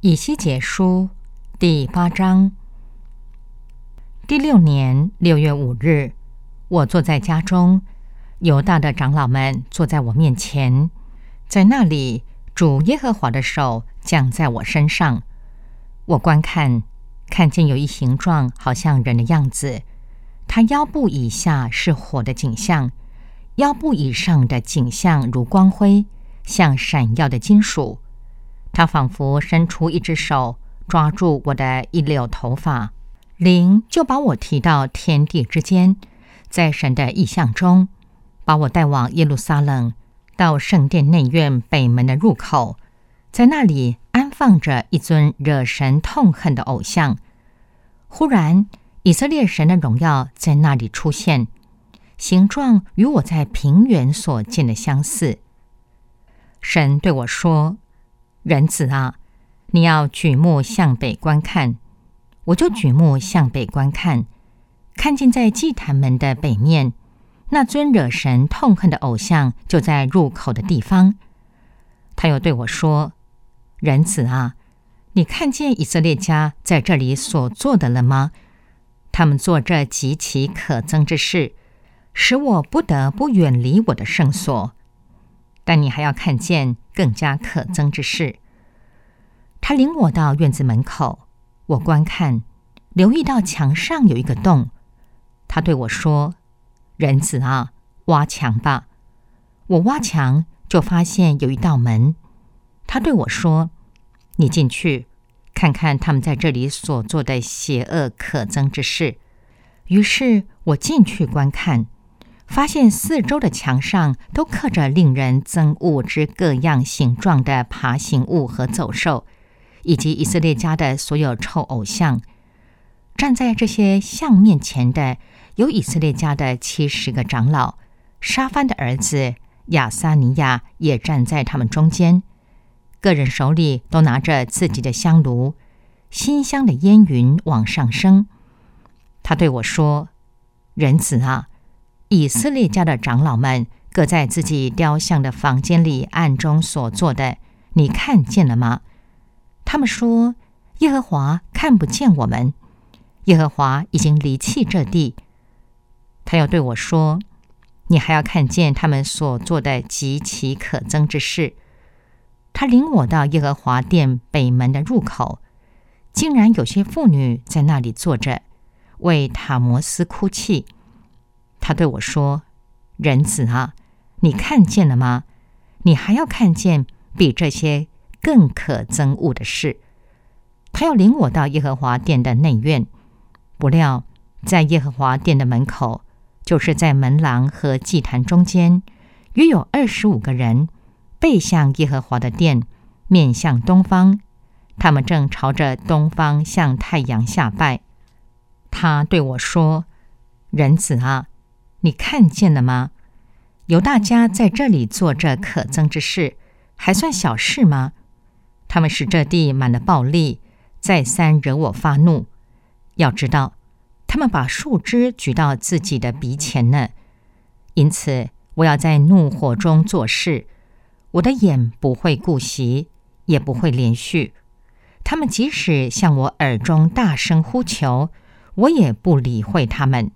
以西结书第8章。第6年6月5日，我坐在家中，犹大的长老们坐在我面前，在那里主耶和华的手降在我身上。我观看，看见有一形状好像人的样子，他腰部以下是火的景象，腰部以上的景象如光辉，像闪耀的金属。他仿佛伸出一只手，抓住我的一绺头发，灵就把我提到天地之间，在神的异象中，把我带往耶路撒冷，到圣殿内院北门的入口，在那里安放着一尊惹神痛恨的偶像。忽然，以色列神的荣耀在那里出现，形状与我在平原所见的相似。神对我说：“人子啊，你要举目向北观看。”我就举目向北观看，看见在祭坛门的北面，那尊惹神痛恨的偶像就在入口的地方。他又对我说：“人子啊，你看见以色列家在这里所做的了吗？他们做这极其可憎之事，使我不得不远离我的圣所。但你还要看见更加可憎之事。”他领我到院子门口，我观看，留意到墙上有一个洞。他对我说：“人子啊，挖墙吧。”我挖墙，就发现有一道门。他对我说：“你进去，看看他们在这里所做的邪恶可憎之事。”于是我进去观看，发现四周的墙上都刻着令人憎恶之各样形状的爬行物和走兽，以及以色列家的所有臭偶像。站在这些像面前的，有以色列家的70个长老，沙番的儿子亚撒尼亚也站在他们中间，个人手里都拿着自己的香炉，馨香的烟云往上升。他对我说：“人子啊，以色列家的长老们各在自己雕像的房间里暗中所做的，你看见了吗？他们说，耶和华看不见我们，耶和华已经离弃这地。”他又对我说：“你还要看见他们所做的极其可憎之事。”他领我到耶和华殿北门的入口，竟然有些妇女在那里坐着，为塔摩斯哭泣。他对我说：“人子啊，你看见了吗？你还要看见比这些更可憎恶的事。”他要领我到耶和华殿的内院，不料在耶和华殿的门口，就是在门廊和祭坛中间，约有25个人，背向耶和华的殿，面向东方。他们正朝着东方向太阳下拜。他对我说：“人子啊，你看见了吗？犹大家在这里做这可憎之事，还算小事吗？他们使这地满了暴力，再三惹我发怒。要知道，他们把树枝举到自己的鼻前呢。因此，我要在怒火中做事，我的眼不会顾惜，也不会连续。他们即使向我耳中大声呼求，我也不理会他们。